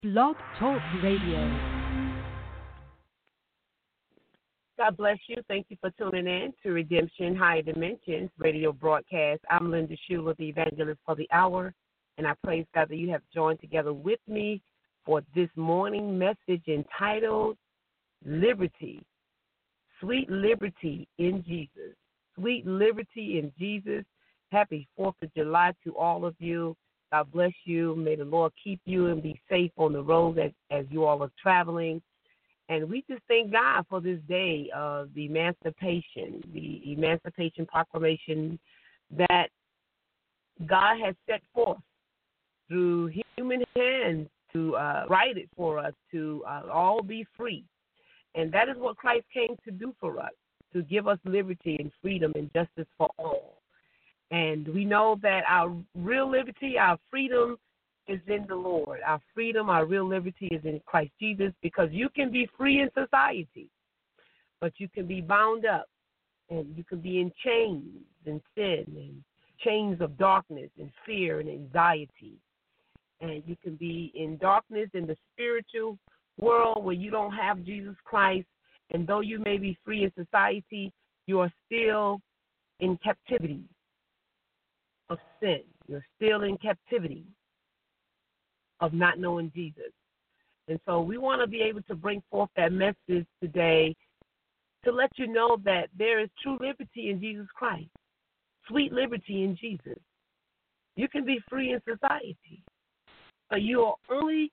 Blog Talk Radio. God bless you. Thank you for tuning in to Redemption Higher Dimensions radio broadcast. I'm Linda Schuler, the evangelist for the hour, and I praise God that you have joined together with me for this morning message entitled Liberty, Sweet Liberty in Jesus. Sweet Liberty in Jesus. Happy 4th of July to all of you. God bless you. May the Lord keep you and be safe on the road as you all are traveling. And we just thank God for this day of the Emancipation Proclamation that God has set forth through human hands to write it for us to all be free. And that is what Christ came to do for us, to give us liberty and freedom and justice for all. And we know that our real liberty, our freedom is in the Lord. Our freedom, our real liberty is in Christ Jesus, because you can be free in society, but you can be bound up and you can be in chains and sin and chains of darkness and fear and anxiety. And you can be in darkness in the spiritual world where you don't have Jesus Christ. And though you may be free in society, you are still in captivity of sin. You're still in captivity of not knowing Jesus. And so we want to be able to bring forth that message today to let you know that there is true liberty in Jesus Christ, sweet liberty in Jesus. You can be free in society, but you will only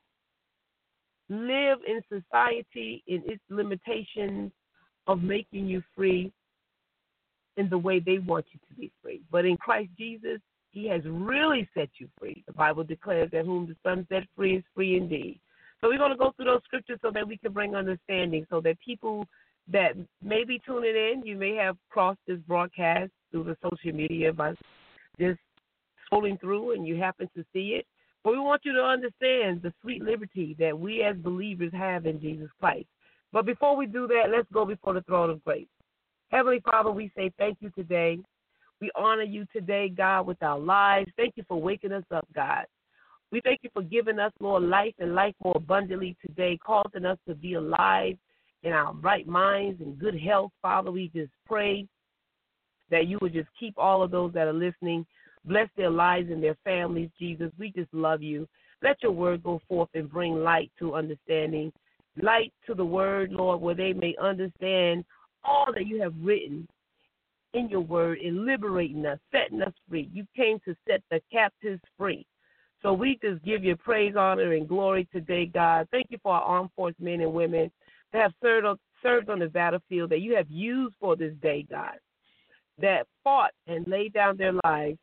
live in society in its limitations of making you free in the way they want you to be free. But in Christ Jesus, He has really set you free. The Bible declares that whom the Son set free is free indeed. So we're going to go through those scriptures so that we can bring understanding, so that people that may be tuning in, you may have crossed this broadcast through the social media by just scrolling through and you happen to see it. But we want you to understand the sweet liberty that we as believers have in Jesus Christ. But before we do that, let's go before the throne of grace. Heavenly Father, we say thank you today. We honor you today, God, with our lives. Thank you for waking us up, God. We thank you for giving us, Lord, life and life more abundantly today, causing us to be alive in our right minds and good health. Father, we just pray that you would just keep all of those that are listening, bless their lives and their families, Jesus. We just love you. Let your word go forth and bring light to understanding, light to the word, Lord, where they may understand all that you have written in your word in liberating us, setting us free. You came to set the captives free. So we just give you praise, honor, and glory today, God. Thank you for our armed force men and women that have served on the battlefield, that you have used for this day, God, that fought and laid down their lives,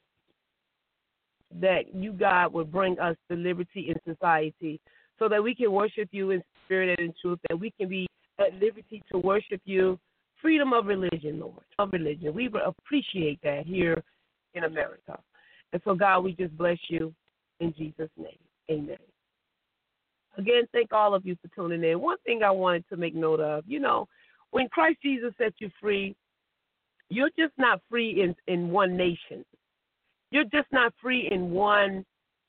that you, God, would bring us the liberty in society so that we can worship you in spirit and in truth, that we can be at liberty to worship you. Freedom of religion, Lord, of religion. We appreciate that here in America. And so, God, we just bless you in Jesus' name. Amen. Again, thank all of you for tuning in. One thing I wanted to make note of, when Christ Jesus set you free, you're just not free in one nation. You're just not free in one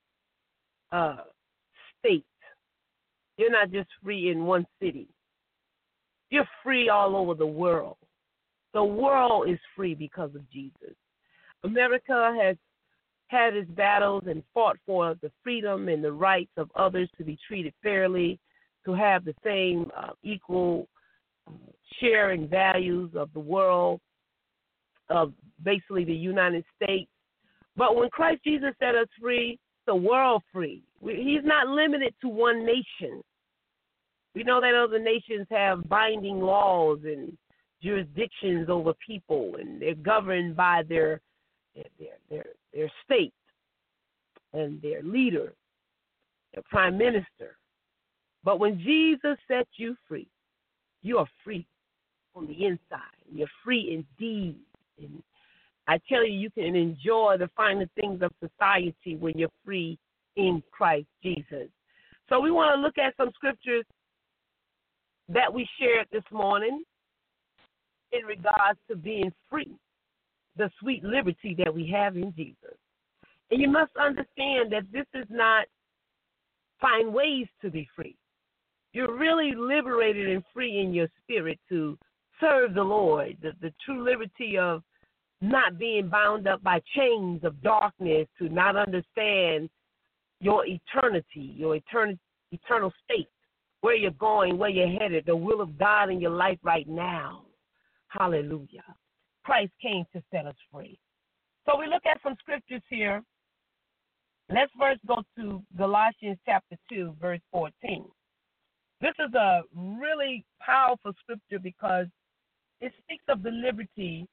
state. You're not just free in one city. You're free all over the world. The world is free because of Jesus. America has had its battles and fought for the freedom and the rights of others to be treated fairly, to have the same equal sharing values of the world, of basically the United States. But when Christ Jesus set us free, the world free. He's not limited to one nation. We know that other nations have binding laws and jurisdictions over people, and they're governed by their state and their leader, their prime minister. But when Jesus set you free, you are free on the inside. You're free indeed. And I tell you, you can enjoy the finer things of society when you're free in Christ Jesus. So we want to look at some scriptures that we shared this morning in regards to being free, the sweet liberty that we have in Jesus. And you must understand that this is not find ways to be free. You're really liberated and free in your spirit to serve the Lord, the true liberty of not being bound up by chains of darkness, to not understand your eternity, your eternal state, where you're going, where you're headed, the will of God in your life right now. Hallelujah. Christ came to set us free. So we look at some scriptures here. Let's first go to Galatians chapter 2, verse 14. This is a really powerful scripture because it speaks of the liberty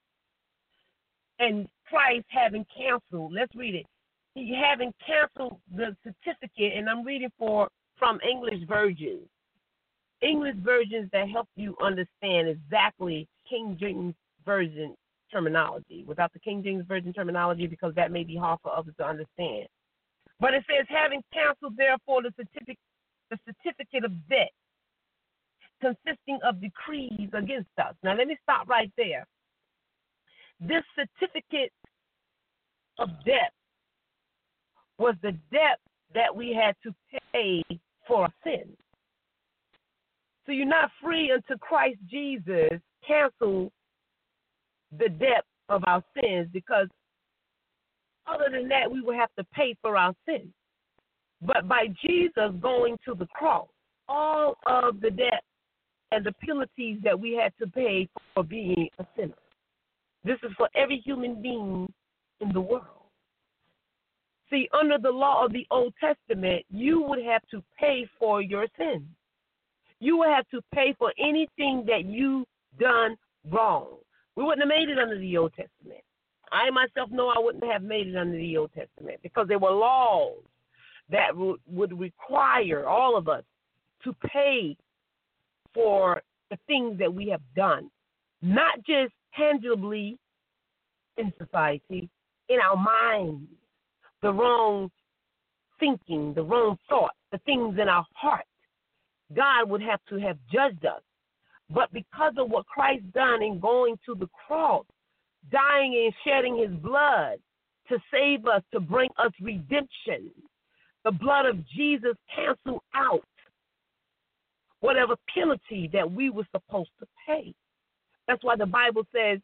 and Christ having canceled. Let's read it. He having canceled the certificate, and I'm reading from English versions. English versions that help you understand exactly King James Version terminology, without the King James Version terminology, because that may be hard for others to understand. But it says, having canceled, therefore, the certificate of debt consisting of decrees against us. Now, let me stop right there. This certificate of debt was the debt that we had to pay for our sins. So you're not free until Christ Jesus canceled the debt of our sins, because other than that, we would have to pay for our sins. But by Jesus going to the cross, all of the debt and the penalties that we had to pay for being a sinner. This is for every human being in the world. See, under the law of the Old Testament, you would have to pay for your sins. You would have to pay for anything that you done wrong. We wouldn't have made it under the Old Testament. I myself know I wouldn't have made it under the Old Testament, because there were laws that would require all of us to pay for the things that we have done, not just tangibly in society, in our minds, the wrong thinking, the wrong thoughts, the things in our heart. God would have to have judged us. But because of what Christ done in going to the cross, dying and shedding his blood to save us, to bring us redemption, the blood of Jesus canceled out whatever penalty that we were supposed to pay. That's why the Bible says,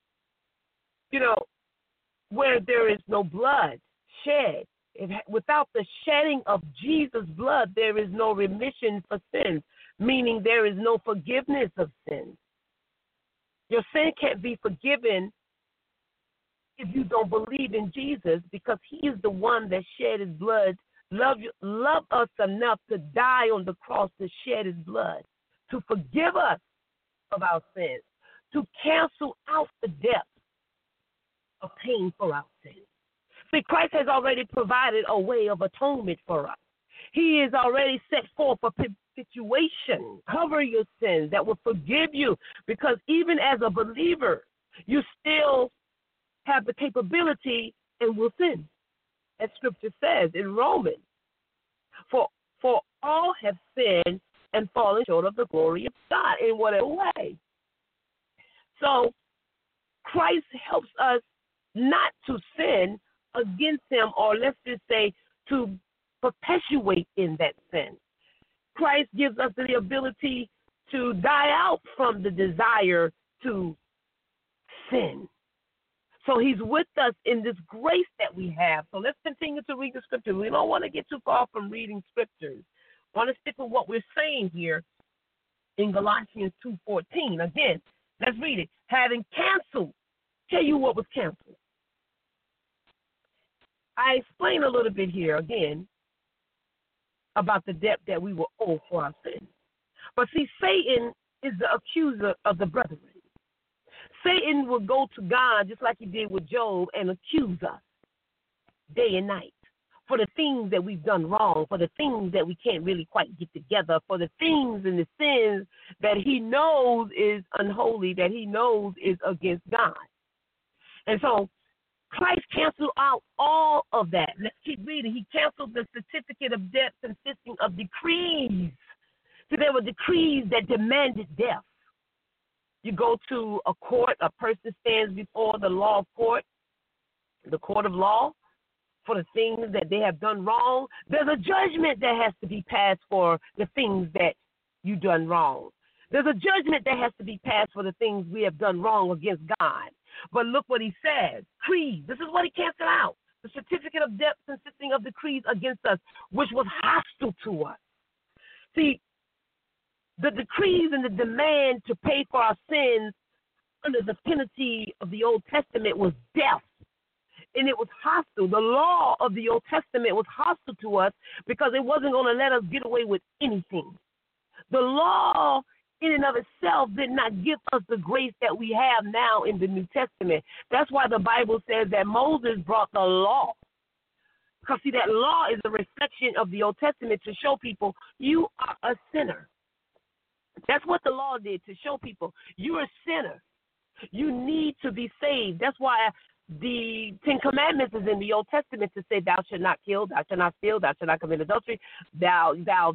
where there is no blood shed, without the shedding of Jesus' blood, there is no remission for sins, meaning there is no forgiveness of sins. Your sin can't be forgiven if you don't believe in Jesus, because he is the one that shed his blood, love us enough to die on the cross, to shed his blood, to forgive us of our sins, to cancel out the debt of paying for our sins. See, Christ has already provided a way of atonement for us. He has already set forth a propitiation, cover your sins, that will forgive you, because even as a believer, you still have the capability and will sin. As Scripture says in Romans, for all have sinned and fallen short of the glory of God in whatever way. So Christ helps us not to sin against him, or let's just say to perpetuate in that sin. Christ gives us the ability to die out from the desire to sin. So he's with us in this grace that we have. So let's continue to read the scriptures. We don't want to get too far from reading scriptures. We want to stick with what we're saying here in Galatians 2:14. Again, let's read it. Having canceled, tell you what was canceled. I explain a little bit here again about the debt that we were owed for our sins. But see, Satan is the accuser of the brethren. Satan will go to God just like he did with Job and accuse us day and night for the things that we've done wrong, for the things that we can't really quite get together, for the things and the sins that he knows is unholy, that he knows is against God. And so Christ canceled out all of that. Let's keep reading. He canceled the certificate of debt consisting of decrees. So there were decrees that demanded death. You go to a court, a person stands before the law of court, the court of law, for the things that they have done wrong. There's a judgment that has to be passed for the things that you done wrong. There's a judgment that has to be passed for the things we have done wrong against God. But look what he says. Creed. This is what he canceled out. The certificate of debt consisting of decrees against us, which was hostile to us. See, the decrees and the demand to pay for our sins under the penalty of the Old Testament was death. And it was hostile. The law of the Old Testament was hostile to us because it wasn't going to let us get away with anything. The law in and of itself did not give us the grace that we have now in the New Testament. That's why the Bible says that Moses brought the law. Because, see, that law is a reflection of the Old Testament to show people you are a sinner. That's what the law did, to show people you're a sinner. You need to be saved. That's why the Ten Commandments is in the Old Testament to say, thou shalt not kill, thou shalt not steal, thou shalt not commit adultery, thou,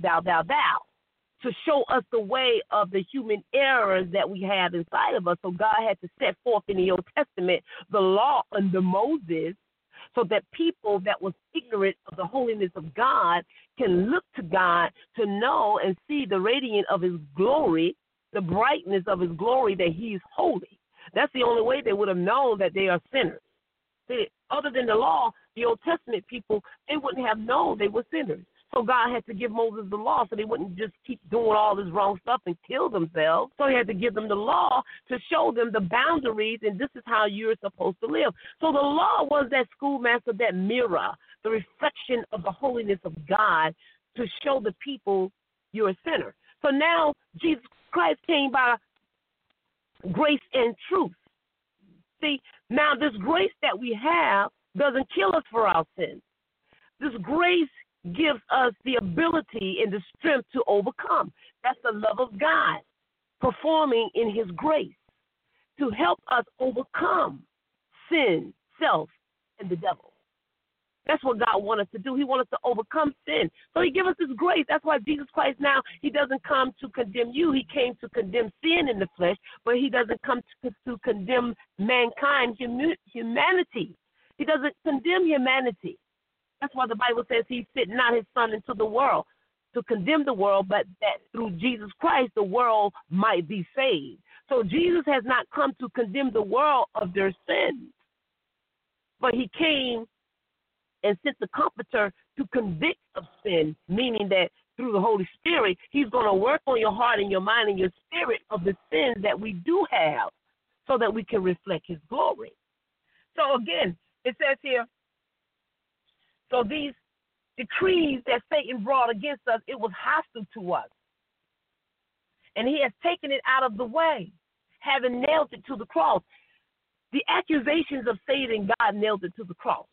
to show us the way of the human errors that we have inside of us. So God had to set forth in the Old Testament the law under Moses so that people that was ignorant of the holiness of God can look to God to know and see the radiance of his glory, the brightness of his glory, that he is holy. That's the only way they would have known that they are sinners. See, other than the law, the Old Testament people, they wouldn't have known they were sinners. So God had to give Moses the law so they wouldn't just keep doing all this wrong stuff and kill themselves. So he had to give them the law to show them the boundaries, and this is how you're supposed to live. So the law was that schoolmaster, that mirror, the reflection of the holiness of God to show the people you're a sinner. So now Jesus Christ came by grace and truth. See, now this grace that we have doesn't kill us for our sins. This grace gives us the ability and the strength to overcome. That's the love of God performing in his grace to help us overcome sin, self, and the devil. That's what God wants us to do. He wants us to overcome sin. So he gives us this grace. That's why Jesus Christ now, he doesn't come to condemn you. He came to condemn sin in the flesh, but he doesn't come to condemn mankind, humanity. He doesn't condemn humanity. That's why the Bible says he sent not his son into the world to condemn the world, but that through Jesus Christ the world might be saved. So Jesus has not come to condemn the world of their sins, but he came and sent the Comforter to convict of sin, meaning that through the Holy Spirit, he's going to work on your heart and your mind and your spirit of the sins that we do have so that we can reflect his glory. So again, it says here, so these decrees that Satan brought against us, it was hostile to us. And he has taken it out of the way, having nailed it to the cross. The accusations of Satan, God nailed it to the cross.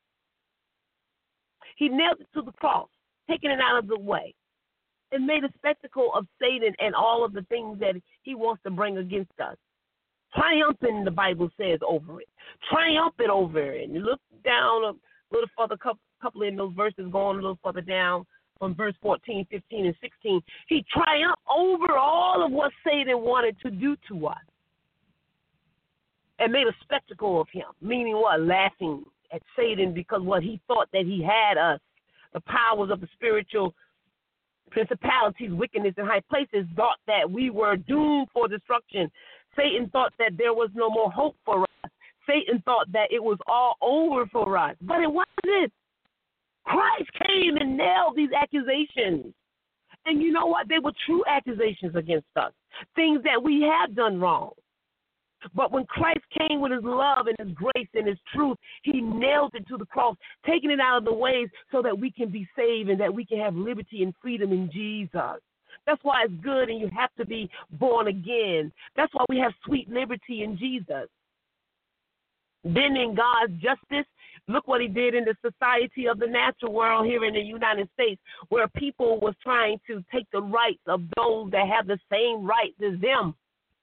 He nailed it to the cross, taking it out of the way, and made a spectacle of Satan and all of the things that he wants to bring against us. Triumphing, the Bible says, over it. Triumphant over it. And you look down a little further, couple in those verses, going a little further down from verse 14, 15, and 16. He triumphed over all of what Satan wanted to do to us and made a spectacle of him, meaning what? Laughing at Satan because what he thought that he had us, the powers of the spiritual principalities, wickedness in high places, thought that we were doomed for destruction. Satan thought that there was no more hope for us. Satan thought that it was all over for us, but it wasn't. Christ came and nailed these accusations. And you know what? They were true accusations against us, things that we have done wrong. But when Christ came with his love and his grace and his truth, he nailed it to the cross, taking it out of the ways so that we can be saved and that we can have liberty and freedom in Jesus. That's why it's good and you have to be born again. That's why we have sweet liberty in Jesus. Then in God's justice, look what he did in the society of the natural world here in the United States, where people was trying to take the rights of those that have the same rights as them.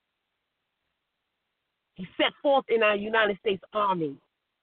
He set forth in our United States Army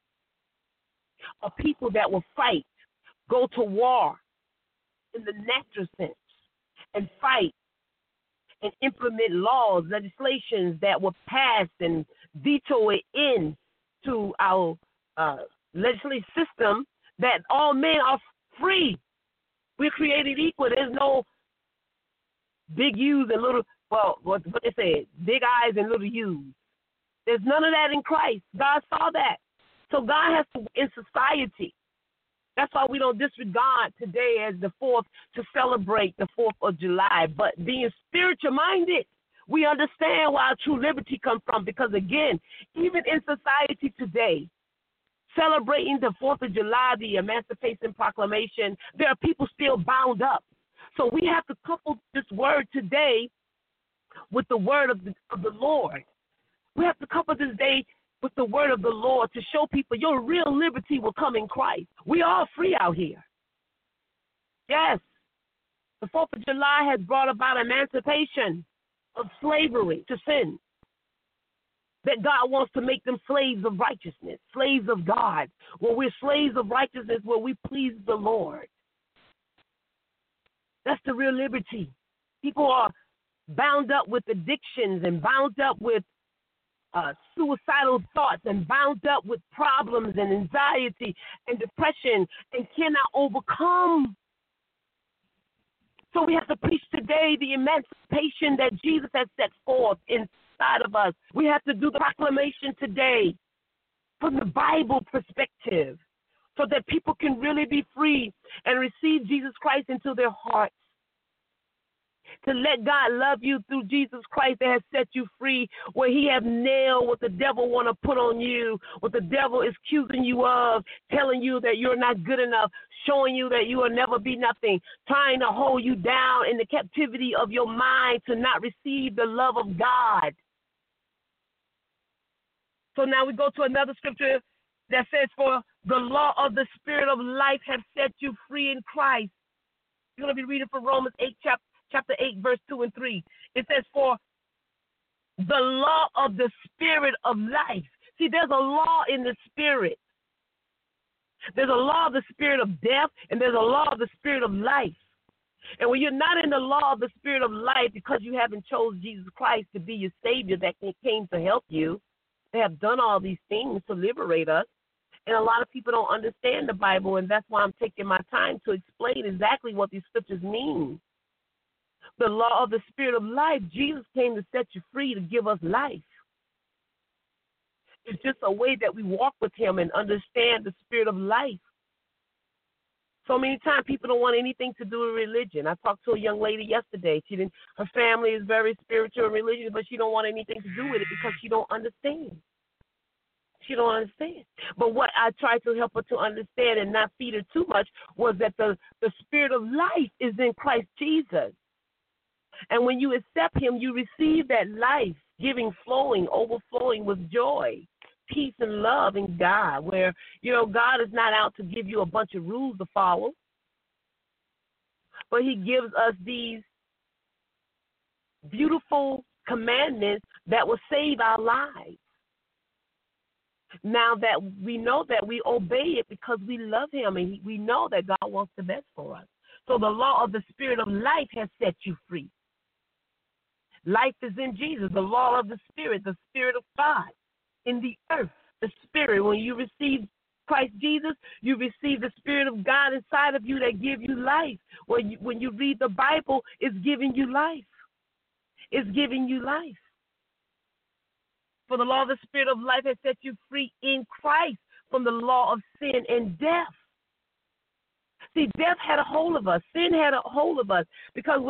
a people that will fight, go to war in the natural sense, and fight and implement laws, legislations that will pass and veto it in to our legislative system that all men are free. We're created equal. There's no big U's and little, well, what they say, big I's and little U's. There's none of that in Christ. God saw that. So God has to, in society, that's why we don't disregard today as the 4th to celebrate the 4th of July. But being spiritual minded, we understand where our true liberty comes from. Because again, even in society today, celebrating the 4th of July, the Emancipation Proclamation, there are people still bound up. So we have to couple this word today with the word of the Lord. We have to couple this day with the word of the Lord to show people your real liberty will come in Christ. We are free out here. Yes, the 4th of July has brought about emancipation of slavery to sin. That God wants to make them slaves of righteousness, slaves of God. When we're slaves of righteousness, where we please the Lord. That's the real liberty. People are bound up with addictions and bound up with suicidal thoughts and bound up with problems and anxiety and depression and cannot overcome. So we have to preach today the emancipation that Jesus has set forth inside of us. We have to do the proclamation today from the Bible perspective so that people can really be free and receive Jesus Christ into their hearts. To let God love you through Jesus Christ that has set you free, where he have nailed what the devil want to put on you, what the devil is accusing you of, telling you that you're not good enough, showing you that you will never be nothing, trying to hold you down in the captivity of your mind to not receive the love of God. So now we go to another scripture that says, for the law of the Spirit of life have set you free in Christ. You're going to be reading from Romans 8, chapter 8, verse 2 and 3. It says, for the law of the Spirit of life. See, there's a law in the Spirit. There's a law of the Spirit of death, and there's a law of the Spirit of life. And when you're not in the law of the Spirit of life because you haven't chosen Jesus Christ to be your Savior that came to help you, they have done all these things to liberate us. And a lot of people don't understand the Bible, and that's why I'm taking my time to explain exactly what these scriptures mean. The law of the Spirit of life, Jesus came to set you free, to give us life. It's just a way that we walk with him and understand the Spirit of life. So many times people don't want anything to do with religion. I talked to a young lady yesterday. Her family is very spiritual and religious, but she don't want anything to do with it because she don't understand. She don't understand. But what I tried to help her to understand and not feed her too much was that the Spirit of life is in Christ Jesus. And when you accept him, you receive that life, giving, flowing, overflowing with joy, peace, and love in God, where, God is not out to give you a bunch of rules to follow, but he gives us these beautiful commandments that will save our lives. Now that we know that we obey it because we love him and we know that God wants the best for us. So the law of the Spirit of life has set you free. Life is in Jesus, the law of the Spirit of God in the earth, the Spirit. When you receive Christ Jesus, you receive the Spirit of God inside of you that gives you life. When you read the Bible, it's giving you life. It's giving you life. For the law of the Spirit of life has set you free in Christ from the law of sin and death. See, death had a hold of us. Sin had a hold of us because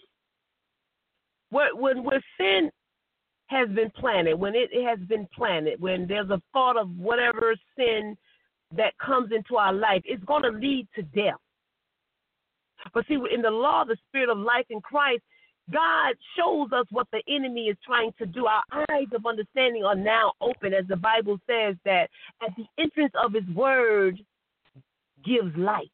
when sin has been planted, when it has been planted, when there's a thought of whatever sin that comes into our life, it's going to lead to death. But see, in the law of the Spirit of life in Christ, God shows us what the enemy is trying to do. Our eyes of understanding are now open, as the Bible says that at the entrance of his word gives light.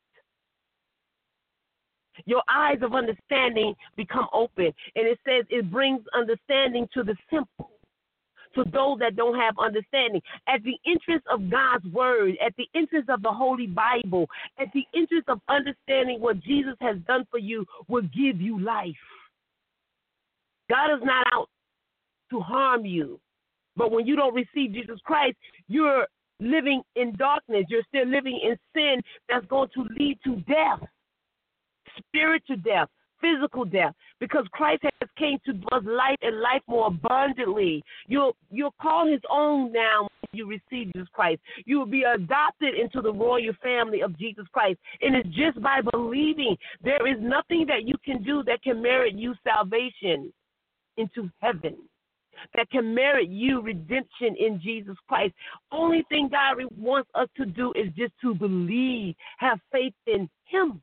Your eyes of understanding become open, and it says it brings understanding to the simple, to those that don't have understanding. At the entrance of God's word, at the entrance of the Holy Bible, at the entrance of understanding what Jesus has done for you will give you life. God is not out to harm you, but when you don't receive Jesus Christ, you're living in darkness. You're still living in sin that's going to lead to death, spiritual death, physical death, because Christ has came to give us life and life more abundantly. You'll call his own now when you receive Jesus Christ. You will be adopted into the royal family of Jesus Christ. And it's just by believing. There is nothing that you can do that can merit you salvation into heaven, that can merit you redemption in Jesus Christ. Only thing God wants us to do is just to believe, have faith in him.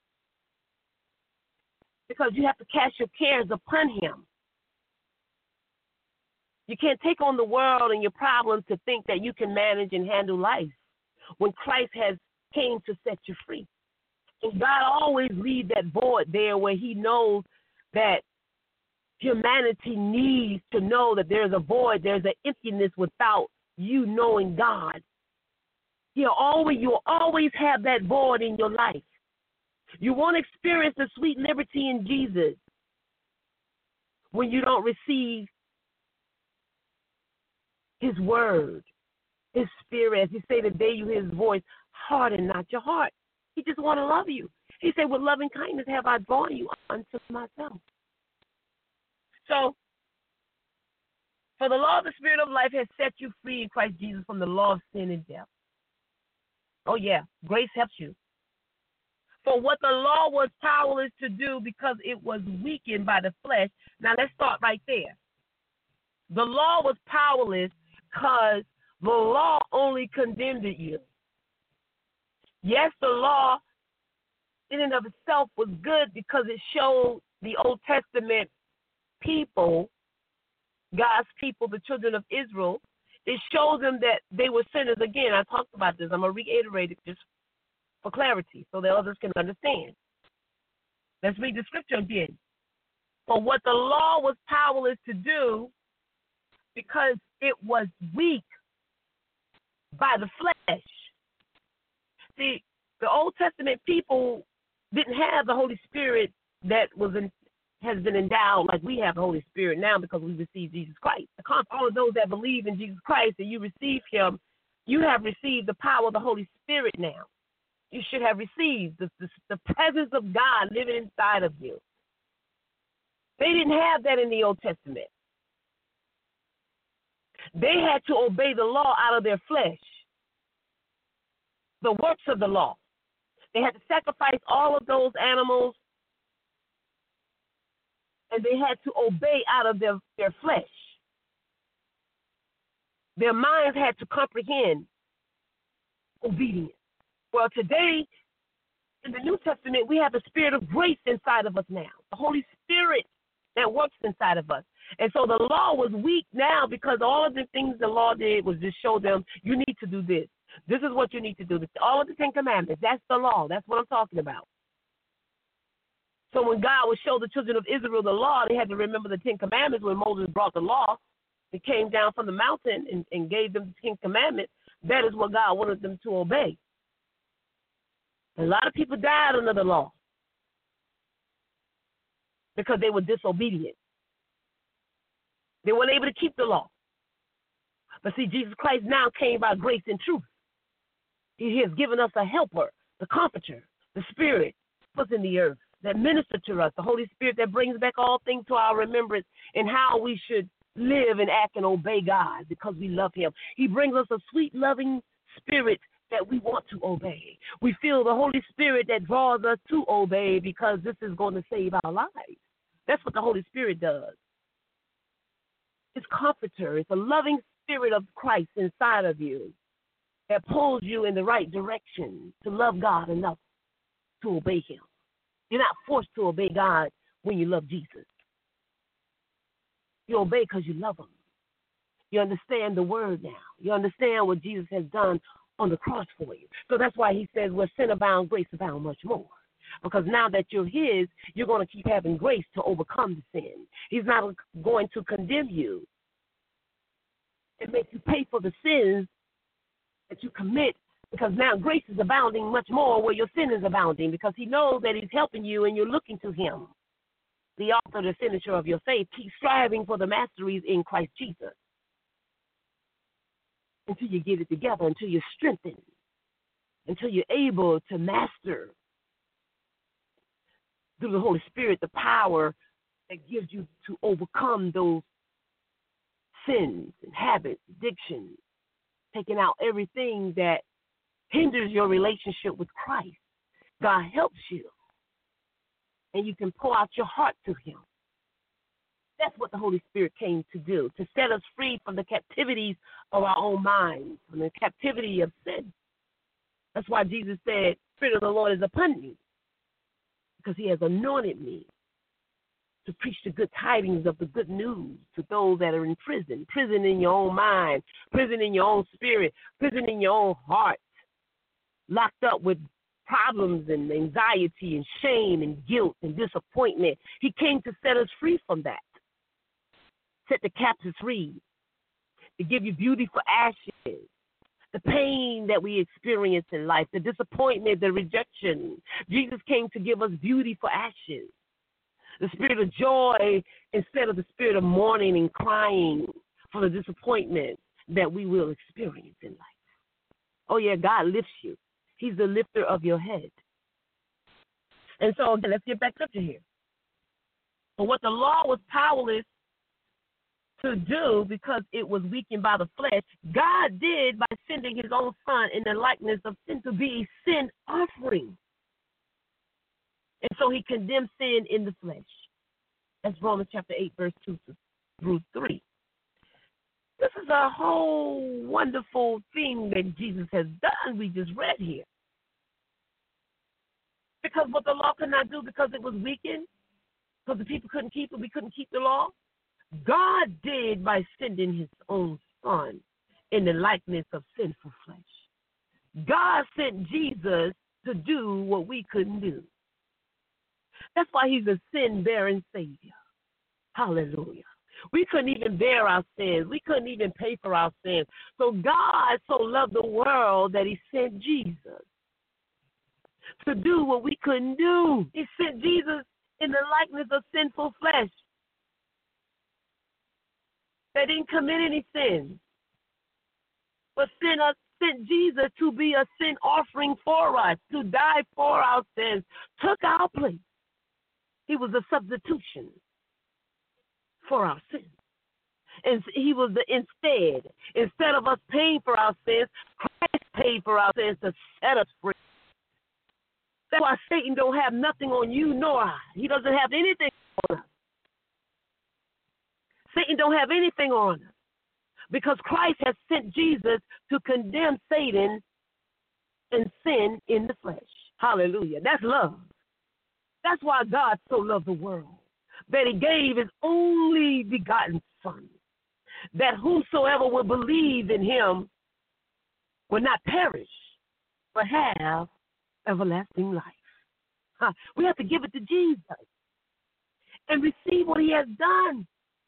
Because you have to cast your cares upon him. You can't take on the world and your problems to think that you can manage and handle life when Christ has came to set you free. And God always leaves that void there where he knows that humanity needs to know that there's a void, there's an emptiness without you knowing God. You'll always have that void in your life. You won't experience the sweet liberty in Jesus when you don't receive his word, his spirit. As he say, the day you hear his voice, harden not your heart. He just want to love you. He said, with loving kindness have I drawn you unto myself. So, for the law of the Spirit of life has set you free in Christ Jesus from the law of sin and death. Oh, yeah, grace helps you. For what the law was powerless to do because it was weakened by the flesh. Now, let's start right there. The law was powerless because the law only condemned you. Yes, the law in and of itself was good because it showed the Old Testament people, God's people, the children of Israel, it showed them that they were sinners. Again, I talked about this. I'm going to reiterate it just for clarity so that others can understand. Let's read the scripture again. For what the law was powerless to do because it was weak by the flesh. See, the Old Testament people didn't have the Holy Spirit that has been endowed like we have the Holy Spirit now because we received Jesus Christ. All of those that believe in Jesus Christ and you receive him, you have received the power of the Holy Spirit now. You should have received the presence of God living inside of you. They didn't have that in the Old Testament. They had to obey the law out of their flesh, the works of the law. They had to sacrifice all of those animals, and they had to obey out of their flesh. Their minds had to comprehend obedience. Well, today, in the New Testament, we have the Spirit of grace inside of us now, the Holy Spirit that works inside of us. And so the law was weak now because all of the things the law did was just show them, you need to do this. This is what you need to do. All of the Ten Commandments, that's the law. That's what I'm talking about. So when God would show the children of Israel the law, they had to remember the Ten Commandments. When Moses brought the law, it came down from the mountain and gave them the Ten Commandments. That is what God wanted them to obey. A lot of people died under the law because they were disobedient. They weren't able to keep the law. But see, Jesus Christ now came by grace and truth. He has given us a helper, the comforter, the Spirit put in the earth that ministers to us, the Holy Spirit that brings back all things to our remembrance and how we should live and act and obey God because we love him. He brings us a sweet, loving spirit that we want to obey. We feel the Holy Spirit that draws us to obey because this is going to save our lives. That's what the Holy Spirit does. It's comforter. It's a loving spirit of Christ inside of you that pulls you in the right direction to love God enough to obey him. You're not forced to obey God when you love Jesus. You obey because you love him. You understand the word now. You understand what Jesus has done on the cross for you. So that's why he says, where sin abounds, grace abounds much more. Because now that you're his, you're going to keep having grace to overcome the sin. He's not going to condemn you and make you pay for the sins that you commit, because now grace is abounding much more where your sin is abounding, because he knows that he's helping you and you're looking to him, the author, the finisher of your faith. Keep striving for the masteries in Christ Jesus. until you get it together, until you're strengthened, until you're able to master through the Holy Spirit the power that gives you to overcome those sins and habits, addictions, taking out everything that hinders your relationship with Christ. God helps you, and you can pour out your heart to him. That's what the Holy Spirit came to do, to set us free from the captivities of our own minds, from the captivity of sin. That's why Jesus said, Spirit of the Lord is upon me, because he has anointed me to preach the good tidings of the good news to those that are in prison in your own mind, prison in your own spirit, prison in your own heart, locked up with problems and anxiety and shame and guilt and disappointment. He came to set us free from that, set the captives free, to give you beauty for ashes, the pain that we experience in life, the disappointment, the rejection. Jesus came to give us beauty for ashes, the spirit of joy instead of the spirit of mourning and crying for the disappointment that we will experience in life. Oh, yeah, God lifts you. He's the lifter of your head. And so, again, let's get back up to here. But what the law was powerless to do because it was weakened by the flesh, God did by sending his own son in the likeness of sin to be a sin offering. And so he condemned sin in the flesh. That's Romans chapter 8, verse 2 through 3. This is a whole wonderful thing that Jesus has done. We just read here. Because what the law could not do because it was weakened, because the people couldn't keep it, we couldn't keep the law, God did by sending his own son in the likeness of sinful flesh. God sent Jesus to do what we couldn't do. That's why he's a sin-bearing Savior. Hallelujah. We couldn't even bear our sins. We couldn't even pay for our sins. So God so loved the world that he sent Jesus to do what we couldn't do. He sent Jesus in the likeness of sinful flesh that didn't commit any sin, but sent Jesus to be a sin offering for us, to die for our sins, took our place. He was a substitution for our sins. And he was instead of us paying for our sins, Christ paid for our sins to set us free. That's why Satan don't have nothing on you nor I. He doesn't have anything on us. Satan don't have anything on us because Christ has sent Jesus to condemn Satan and sin in the flesh. Hallelujah. That's love. That's why God so loved the world, that he gave his only begotten Son, that whosoever will believe in him will not perish, but have everlasting life. We have to give it to Jesus and receive what he has done.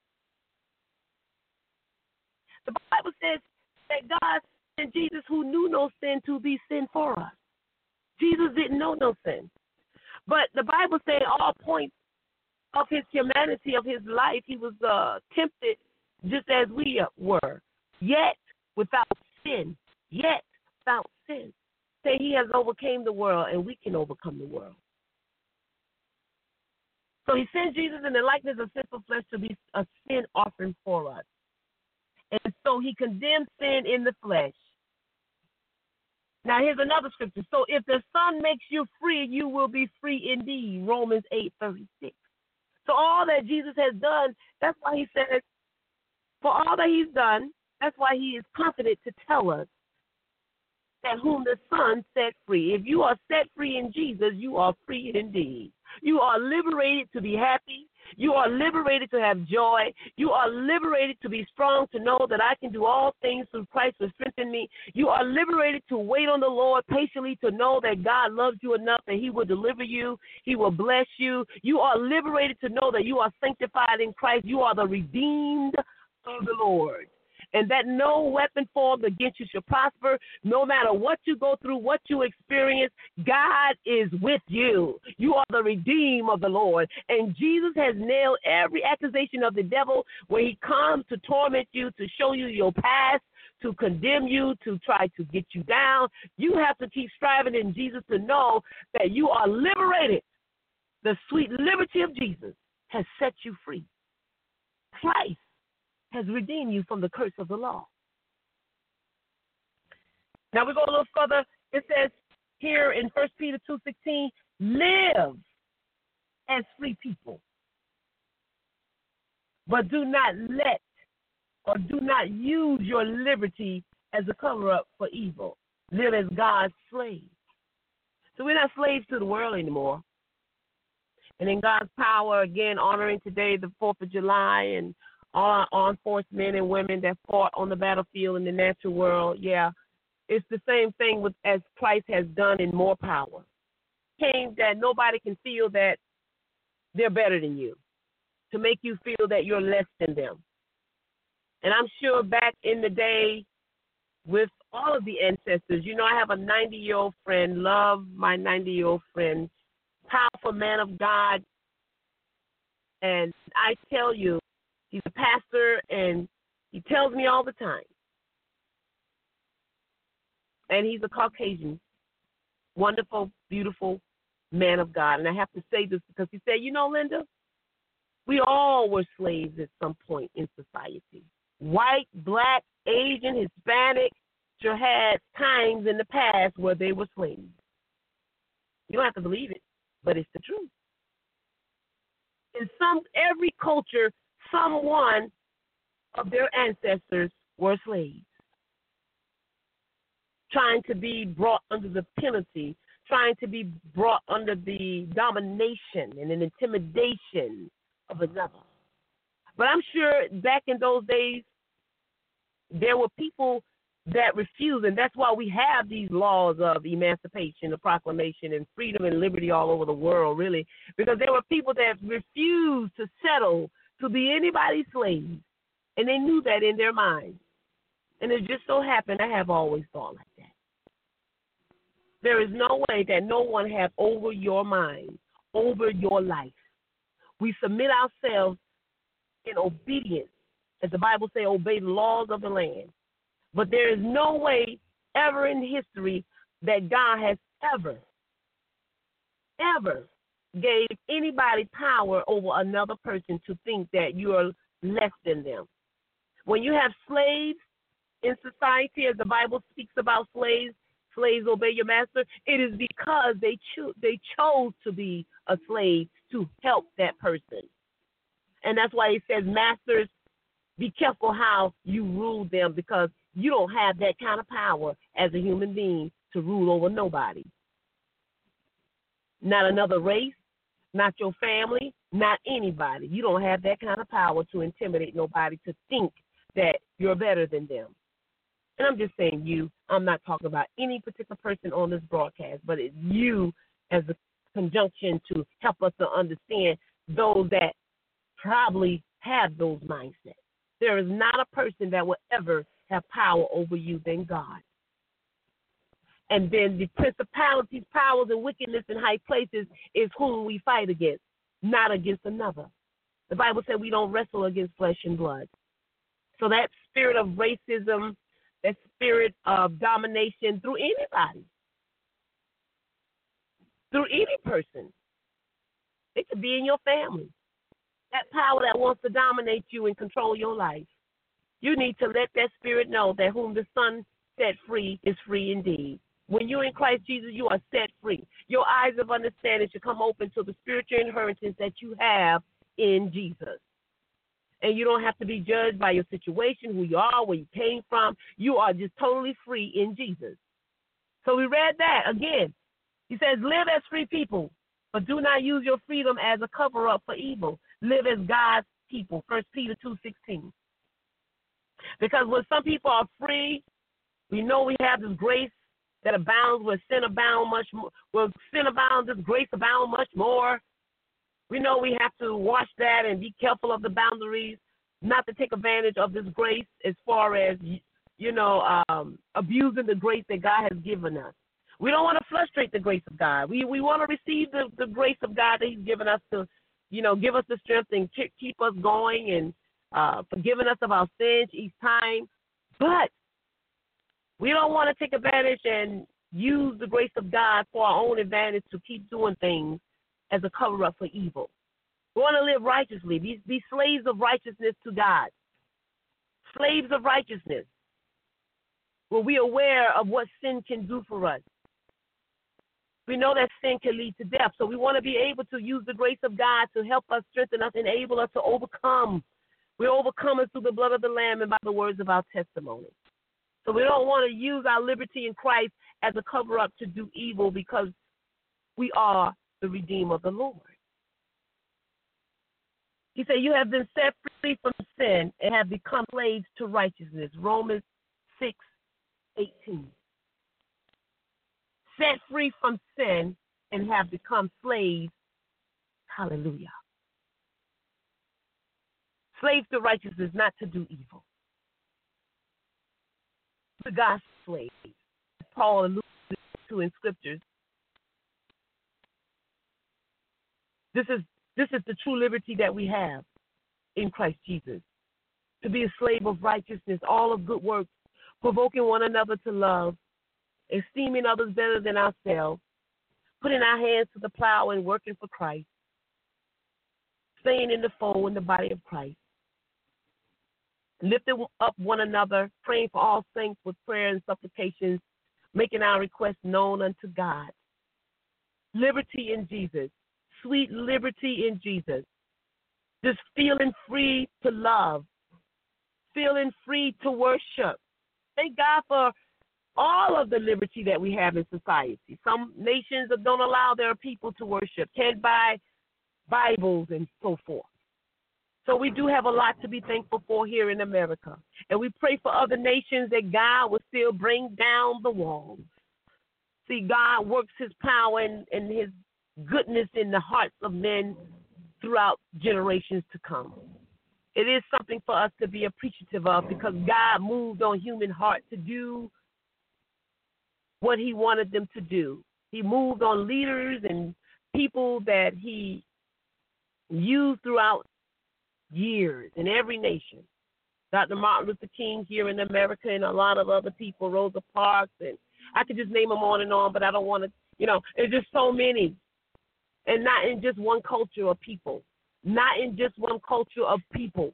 The Bible says that God sent Jesus, who knew no sin, to be sin for us. Jesus didn't know no sin. But the Bible said all points of his humanity, of his life, he was tempted just as we were, yet without sin. Yet without sin. Say he has overcame the world, and we can overcome the world. So he sent Jesus in the likeness of sinful flesh to be a sin offering for us. And so he condemned sin in the flesh. Now here's another scripture. So if the Son makes you free, you will be free indeed. Romans 8:36. So all that Jesus has done, that's why he says, for all that he's done, that's why he is confident to tell us that whom the Son set free. If you are set free in Jesus, you are free indeed. You are liberated to be happy. You are liberated to have joy. You are liberated to be strong, to know that I can do all things through Christ who strengthens me. You are liberated to wait on the Lord patiently, to know that God loves you enough that he will deliver you. He will bless you. You are liberated to know that you are sanctified in Christ. You are the redeemed of the Lord. And that no weapon formed against you shall prosper. No matter what you go through, what you experience, God is with you. You are the redeemed of the Lord. And Jesus has nailed every accusation of the devil where he comes to torment you, to show you your past, to condemn you, to try to get you down. You have to keep striving in Jesus to know that you are liberated. The sweet liberty of Jesus has set you free. Christ has redeemed you from the curse of the law. Now we go a little further. It says here in 1 Peter 2:16, live as free people, but do not let or do not use your liberty as a cover-up for evil. Live as God's slaves. So we're not slaves to the world anymore. And in God's power, again, honoring today the 4th of July and all our armed force men and women that fought on the battlefield in the natural world, yeah, it's the same thing with as Christ has done in more power. Came that nobody can feel that they're better than you, to make you feel that you're less than them. And I'm sure back in the day with all of the ancestors, you know, I have a 90-year-old friend, love my 90-year-old friend, powerful man of God. And I tell you, he's a pastor, and he tells me all the time. And he's a Caucasian, wonderful, beautiful man of God. And I have to say this because he said, you know, Linda, we all were slaves at some point in society. White, black, Asian, Hispanic, sure had times in the past where they were slaves. You don't have to believe it, but it's the truth. In every culture, someone of their ancestors were slaves, trying to be brought under the penalty, trying to be brought under the domination and an intimidation of another. But I'm sure back in those days, there were people that refused, and that's why we have these laws of emancipation, the proclamation, and freedom and liberty all over the world, really, because there were people that refused to settle to be anybody's slave, and they knew that in their minds. And it just so happened I have always thought like that. There is no way that no one have over your mind, over your life. We submit ourselves in obedience. As the Bible says, obey the laws of the land. But there is no way ever in history that God has ever gave anybody power over another person to think that you are less than them. When you have slaves in society, as the Bible speaks about slaves obey your master, it is because they chose to be a slave to help that person. And that's why it says, masters, be careful how you rule them, because you don't have that kind of power as a human being to rule over nobody. Not another race, not your family, not anybody. You don't have that kind of power to intimidate nobody, to think that you're better than them. And I'm just saying you. I'm not talking about any particular person on this broadcast, but it's you as a conjunction to help us to understand those that probably have those mindsets. There is not a person that will ever have power over you than God. And then the principalities, powers, and wickedness in high places is whom we fight against, not against another. The Bible said we don't wrestle against flesh and blood. So that spirit of racism, that spirit of domination through anybody, through any person, it could be in your family. That power that wants to dominate you and control your life. You need to let that spirit know that whom the Son set free is free indeed. When you're in Christ Jesus, you are set free. Your eyes of understanding should come open to the spiritual inheritance that you have in Jesus. And you don't have to be judged by your situation, who you are, where you came from. You are just totally free in Jesus. So we read that again. He says, live as free people, but do not use your freedom as a cover-up for evil. Live as God's people, 1 Peter 2:16. Because when some people are free, we know we have this grace that abounds where sin abounds much more. Where sin abounds, this grace abounds much more. We know we have to watch that and be careful of the boundaries, not to take advantage of this grace as far as, abusing the grace that God has given us. We don't want to frustrate the grace of God. We want to receive the grace of God that he's given us to, give us the strength and keep us going and forgiving us of our sins each time. But We don't want to take advantage and use the grace of God for our own advantage to keep doing things as a cover-up for evil. We want to live righteously, be slaves of righteousness to God. Slaves of righteousness. Where we are aware of what sin can do for us. We know that sin can lead to death, so we want to be able to use the grace of God to help us, strengthen us, enable us to overcome. We're overcomers through the blood of the Lamb and by the words of our testimony. So we don't want to use our liberty in Christ as a cover-up to do evil because we are the redeemed of the Lord. He said, you have been set free from sin and have become slaves to righteousness. Romans 6:18. Set free from sin and have become slaves. Hallelujah. Slaves to righteousness, not to do evil. The God's slaves. Paul alluded to in scriptures. This is the true liberty that we have in Christ Jesus. To be a slave of righteousness, all of good works, provoking one another to love, esteeming others better than ourselves, putting our hands to the plow and working for Christ, staying in the fold in the body of Christ, lifting up one another, praying for all saints with prayer and supplications, making our requests known unto God. Liberty in Jesus, sweet liberty in Jesus, just feeling free to love, feeling free to worship. Thank God for all of the liberty that we have in society. Some nations don't allow their people to worship, can't buy Bibles and so forth. So we do have a lot to be thankful for here in America. And we pray for other nations that God will still bring down the walls. See, God works his power and his goodness in the hearts of men throughout generations to come. It is something for us to be appreciative of because God moved on human heart to do what he wanted them to do. He moved on leaders and people that he used throughout years in every nation. Dr. Martin Luther King here in America and a lot of other people, Rosa Parks, and I could just name them on, but I don't want to, there's just so many. And not in just one culture of people. Not in just one culture of people.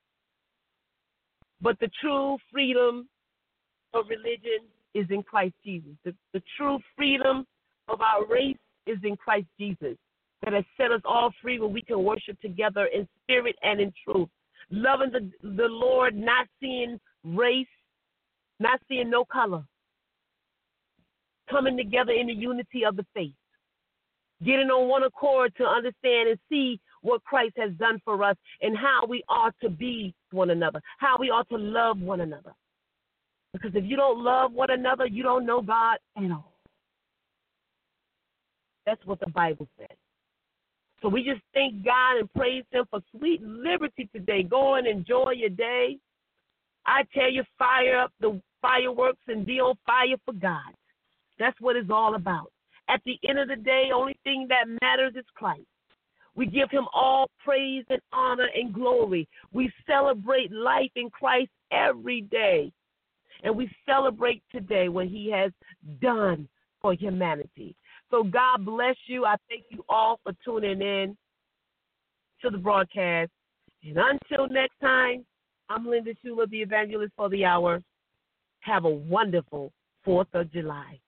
But the true freedom of religion is in Christ Jesus. The true freedom of our race is in Christ Jesus. That has set us all free where we can worship together in spirit and in truth. Loving the Lord, not seeing race, not seeing no color. Coming together in the unity of the faith. Getting on one accord to understand and see what Christ has done for us and how we ought to be one another, how we ought to love one another. Because if you don't love one another, you don't know God at all. That's what the Bible says. So we just thank God and praise him for sweet liberty today. Go and enjoy your day. I tell you, fire up the fireworks and be on fire for God. That's what it's all about. At the end of the day, only thing that matters is Christ. We give him all praise and honor and glory. We celebrate life in Christ every day. And we celebrate today what he has done for humanity. So God bless you. I thank you all for tuning in to the broadcast. And until next time, I'm Linda Schuler, the evangelist for the hour. Have a wonderful 4th of July.